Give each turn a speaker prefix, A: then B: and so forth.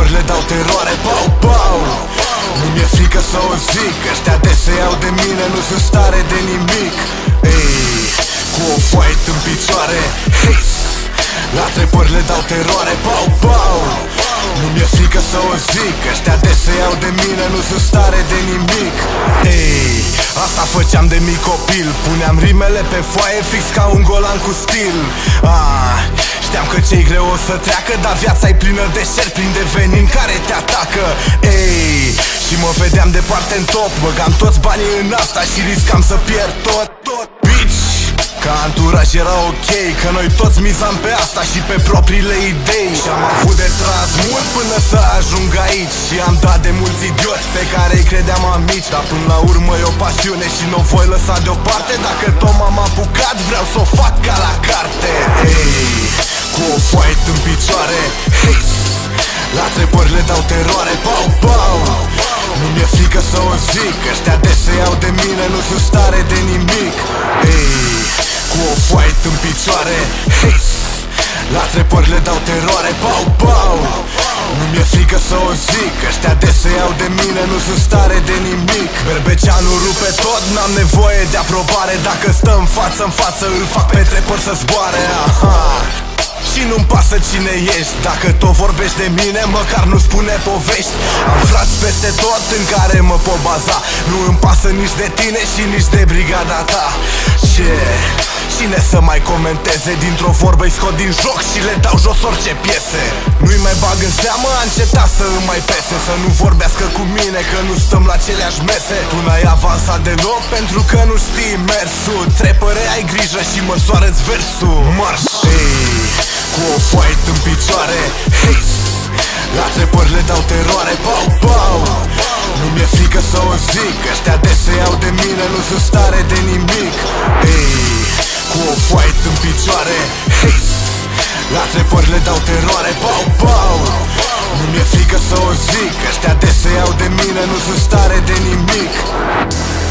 A: întrebările dau teroare, pau, pau. Nu mi-e frică să o zic, ăștia adesea iau de mine, nu sunt stare de nimic. Ei, cu o foaie în picioare, hey, la întrebările dau teroare, pau, pau. Nu mi-e frică să o zic, ăștia adesea iau de mine, nu sunt stare de nimic. Ei, asta făceam de mic copil, puneam rimele pe foaie fix ca un golan cu stil. Știam că ce-i greu o să treacă, dar viața e plină de șerpi, plin de venin care te atacă. Ei, și mă vedeam departe în top, băgam toți banii în asta și riscam să pierd tot. Bitch, că anturaj era ok, că noi toți mizam pe asta și pe propriile idei. Și am avut de tras mult până să ajung aici, și am dat de mulți idioți pe care îi credeam amici. Dar până la urmă e o pasiune și nu o voi lăsa deoparte. Dacă tot m-am apucat, vreau să o fac ca la carte. Ei, cu o foaie în picioare, hey, la întrebările dau teroare, pau, pau. Nu mi-e frică să o zic, ăștia adesea iau de mine, nu sunt stare de nimic. Ei, cu o foaie în picioare, hey, la întrebările dau teroare, pau, pau. Nu mi-e frică să o zic, ăștia adesea iau de mine, nu sunt stare de nimic. Berbeceanul rupe tot, n-am nevoie de aprobare. Dacă stă în față, îl fac pe trepări să zboare. Aha. Și nu-mi pasă cine ești, dacă tot vorbești de mine, măcar nu spune povești. Am frați peste tot în care mă pot baza. Nu îmi pasă nici de tine și nici de brigada ta. Ce? Cine să mai comenteze? Dintr-o vorbă îi scot din joc și le dau jos orice piese. Nu-i mai bag în seamă, a încetat să îmi mai pese. Să nu vorbească cu mine, că nu stăm la aceleași mese. Tu n-ai avansat deloc pentru că nu știi mersul. Trepăre, ai grijă și măsoară-ți versul. Marș! Cu o foaie în picioare, hey, la întrebările dau teroare, pau, pau. Nu mi-e frică să o zic, ăștia adesea iau de mine, nu sunt stare de nimic. Ei, cu o foaie în picioare, hey, la întrebările dau teroare, pau, pau. Nu mi-e frică să o zic, ăștia adesea iau de mine, nu sunt stare de nimic.